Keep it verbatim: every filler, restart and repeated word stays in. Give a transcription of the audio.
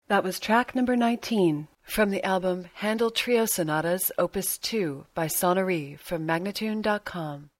That was track number nineteen from the album Handel Trio Sonatas Opus two by Sonnery from Magnatune dot com.